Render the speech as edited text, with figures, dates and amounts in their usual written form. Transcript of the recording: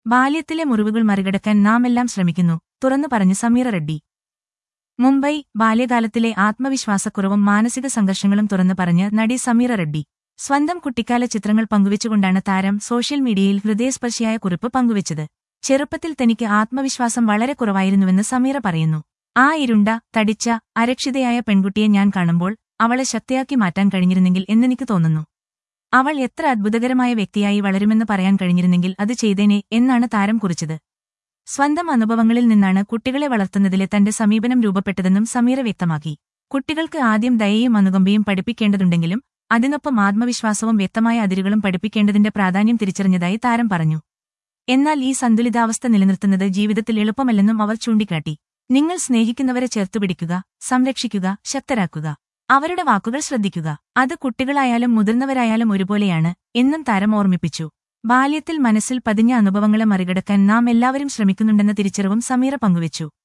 ബാല്യത്തിലെ മുറിവുകൾ മറികടക്കാൻ നാമെല്ലാം ശ്രമിക്കുന്നു, തുറന്നു പറഞ്ഞു സമീറ റെഡ്ഡി. മുംബൈ. ബാല്യകാലത്തിലെ ആത്മവിശ്വാസക്കുറവും മാനസിക സംഘർഷങ്ങളും തുറന്നു പറഞ്ഞ് നടി സമീറ റെഡ്ഡി. സ്വന്തം കുട്ടിക്കാല ചിത്രങ്ങൾ പങ്കുവച്ചുകൊണ്ടാണ് താരം സോഷ്യൽ മീഡിയയിൽ ഹൃദയസ്പർശിയായ കുറിപ്പ് പങ്കുവച്ചത്. ചെറുപ്പത്തിൽ തനിക്ക് ആത്മവിശ്വാസം വളരെ കുറവായിരുന്നുവെന്ന് സമീറ പറയുന്നു. ആ ഇരുണ്ട, തടിച്ച, അരക്ഷിതയായ പെൺകുട്ടിയെ ഞാൻ കാണുമ്പോൾ അവളെ ശക്തിയാക്കി മാറ്റാൻ കഴിഞ്ഞിരുന്നെങ്കിൽ എന്നെനിക്ക് തോന്നുന്നു. അവൾ എത്ര അത്ഭുതകരമായ വ്യക്തിയായി വളരുമെന്ന് പറയാൻ കഴിഞ്ഞിരുന്നെങ്കിൽ അത് ചെയ്തേനെ എന്നാണ് താരം കുറിച്ചത്. സ്വന്തം അനുഭവങ്ങളിൽ നിന്നാണ് കുട്ടികളെ വളർത്തുന്നതിലെ തന്റെ സമീപനം രൂപപ്പെട്ടതെന്നും സമീറ വ്യക്തമാക്കി. കുട്ടികൾക്ക് ആദ്യം ദയയും അനുകമ്പയും പഠിപ്പിക്കേണ്ടതുണ്ടെങ്കിലും അതിനൊപ്പം ആത്മവിശ്വാസവും വ്യക്തമായ അതിരുകളും പഠിപ്പിക്കേണ്ടതിന്റെ പ്രാധാന്യം തിരിച്ചറിഞ്ഞതായി താരം പറഞ്ഞു. എന്നാൽ ഈ സന്തുലിതാവസ്ഥ നിലനിർത്തുന്നത് ജീവിതത്തിൽ എളുപ്പമല്ലെന്നും അവർ ചൂണ്ടിക്കാട്ടി. നിങ്ങൾ സ്നേഹിക്കുന്നവരെ ചേർത്തുപിടിക്കുക, സംരക്ഷിക്കുക, ശക്തരാക്കുക. അവരുടെ വാക്കുകൾ ശ്രദ്ധിക്കുക. അത് കുട്ടികളായാലും മുതിർന്നവരായാലും ഒരുപോലെയാണ് എന്നും താരം ഓർമ്മിപ്പിച്ചു. ബാല്യത്തിൽ മനസ്സിൽ പതിഞ്ഞ അനുഭവങ്ങളെ മറികടക്കാൻ നാം എല്ലാവരും ശ്രമിക്കുന്നുണ്ടെന്ന തിരിച്ചറിവും സമീറ പങ്കുവച്ചു.